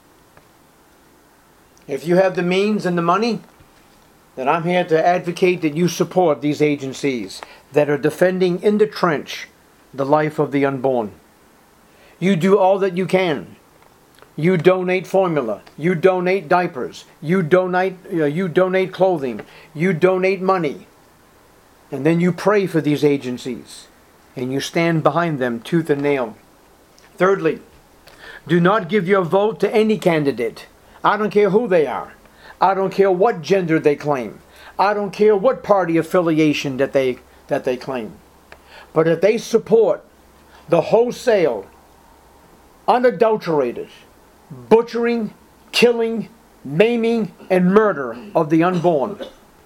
Speaker 1: If you have the means and the money, then I'm here to advocate that you support these agencies that are defending in the trench the life of the unborn. You do all that you can. You donate formula. You donate diapers. You donate clothing. You donate money. And then you pray for these agencies. And you stand behind them tooth and nail. Thirdly, do not give your vote to any candidate. I don't care who they are. I don't care what gender they claim. I don't care what party affiliation that they claim. But if they support the wholesale, unadulterated butchering, killing, maiming, and murder of the unborn,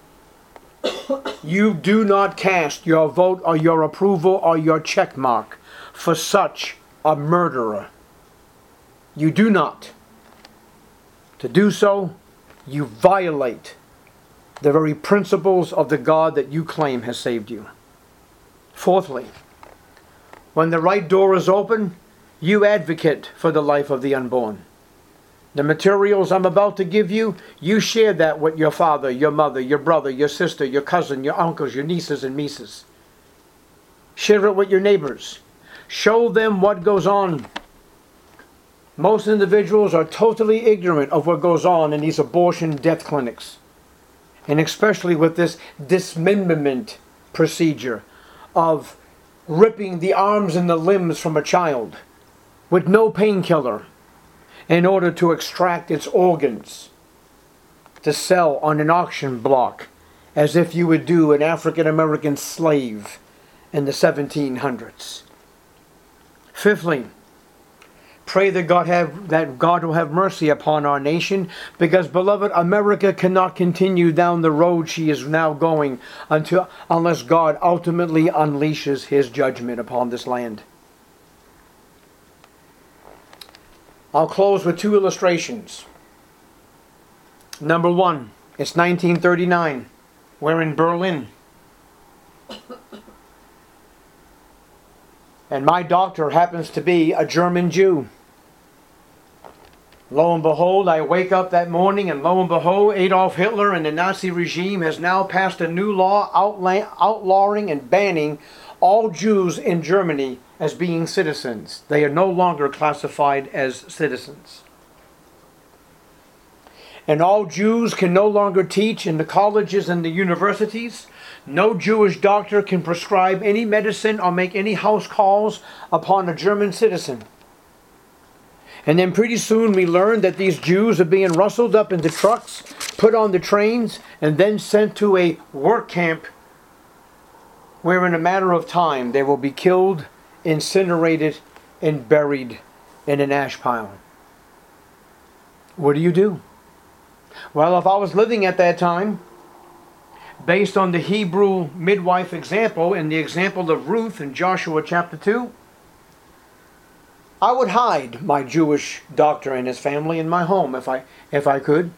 Speaker 1: you do not cast your vote or your approval or your check mark for such a murderer. You do not. To do so, you violate the very principles of the God that you claim has saved you. Fourthly, when the right door is open, you advocate for the life of the unborn. The materials I'm about to give you, you share that with your father, your mother, your brother, your sister, your cousin, your uncles, your nieces and nieces. Share it with your neighbors. Show them what goes on. Most individuals are totally ignorant of what goes on in these abortion death clinics. And especially with this dismemberment procedure of ripping the arms and the limbs from a child with no painkiller in order to extract its organs to sell on an auction block as if you would do an African American slave in the 1700s. Fifthly, pray that God will have mercy upon our nation, because, beloved, America cannot continue down the road she is now going unless God ultimately unleashes His judgment upon this land. I'll close with 2 illustrations. Number 1, it's 1939. We're in Berlin. And my doctor happens to be a German Jew. Lo and behold, I wake up that morning and lo and behold, Adolf Hitler and the Nazi regime has now passed a new law outlawing and banning all Jews in Germany as being citizens. They are no longer classified as citizens. And all Jews can no longer teach in the colleges and the universities. No Jewish doctor can prescribe any medicine or make any house calls upon a German citizen. And then pretty soon we learn that these Jews are being rustled up into trucks, put on the trains, and then sent to a work camp where in a matter of time they will be killed, incinerated, and buried in an ash pile. What do? Well, if I was living at that time, based on the Hebrew midwife example and the example of Ruth in Joshua chapter 2, I would hide my Jewish doctor and his family in my home if I could.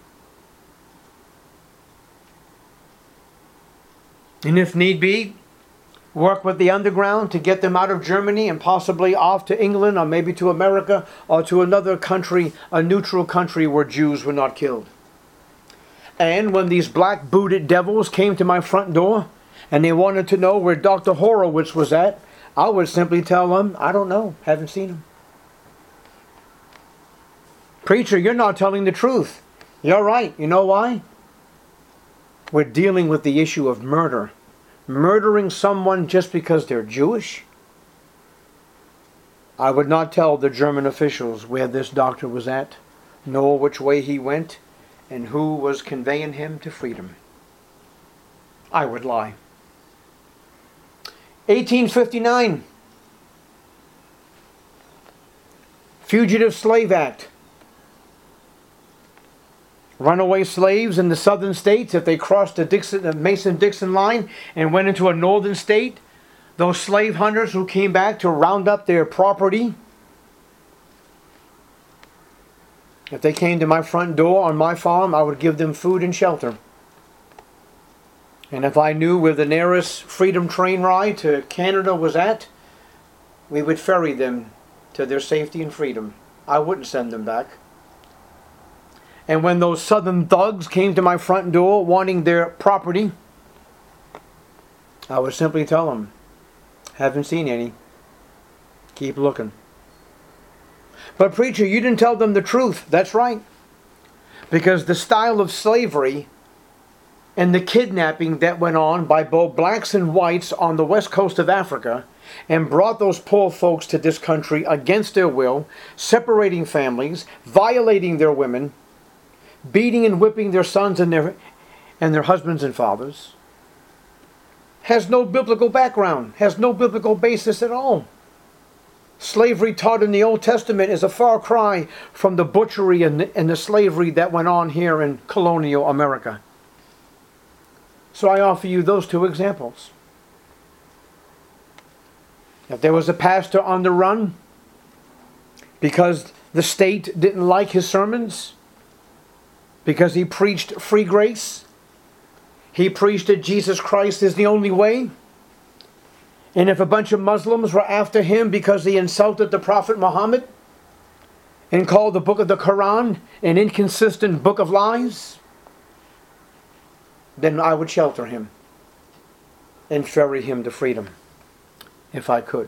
Speaker 1: And if need be, work with the underground to get them out of Germany and possibly off to England or maybe to America or to another country, a neutral country where Jews were not killed. And when these black-booted devils came to my front door and they wanted to know where Dr. Horowitz was at, I would simply tell them, I don't know, haven't seen him. Preacher, you're not telling the truth. You're right. You know why? We're dealing with the issue of murder. Murdering someone just because they're Jewish? I would not tell the German officials where this doctor was at, nor which way he went, and who was conveying him to freedom. I would lie. 1859. Fugitive Slave Act. Runaway slaves in the southern states, if they crossed the Mason-Dixon line and went into a northern state, those slave hunters who came back to round up their property, if they came to my front door on my farm, I would give them food and shelter. And if I knew where the nearest freedom train ride to Canada was at, we would ferry them to their safety and freedom. I wouldn't send them back. And when those southern thugs came to my front door wanting their property, I would simply tell them, haven't seen any. Keep looking. But preacher, you didn't tell them the truth. That's right. Because the style of slavery and the kidnapping that went on by both blacks and whites on the west coast of Africa and brought those poor folks to this country against their will, separating families, violating their women, beating and whipping their sons and their husbands and fathers, has no biblical background, has no biblical basis at all. Slavery taught in the Old Testament is a far cry from the butchery and the slavery that went on here in colonial America. So I offer you those two examples. If there was a pastor on the run because the state didn't like his sermons, because he preached free grace, he preached that Jesus Christ is the only way, and if a bunch of Muslims were after him because he insulted the Prophet Muhammad and called the book of the Quran an inconsistent book of lies, then I would shelter him and ferry him to freedom if I could.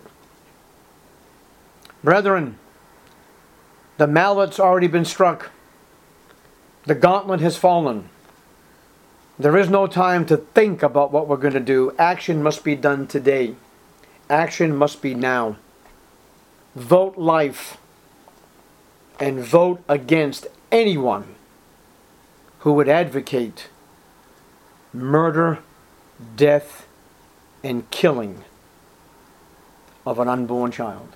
Speaker 1: Brethren, the mallet's already been struck. The gauntlet has fallen. There is no time to think about what we're going to do. Action must be done today. Action must be now. Vote life and vote against anyone who would advocate murder, death, and killing of an unborn child.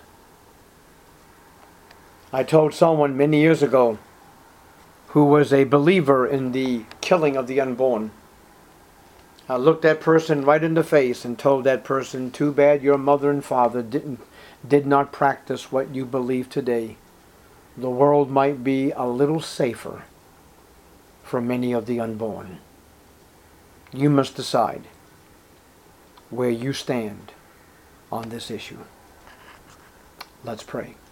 Speaker 1: I told someone many years ago who was a believer in the killing of the unborn. I looked that person right in the face and told that person, too bad your mother and father did not practice what you believe today. The world might be a little safer for many of the unborn. You must decide where you stand on this issue. Let's pray.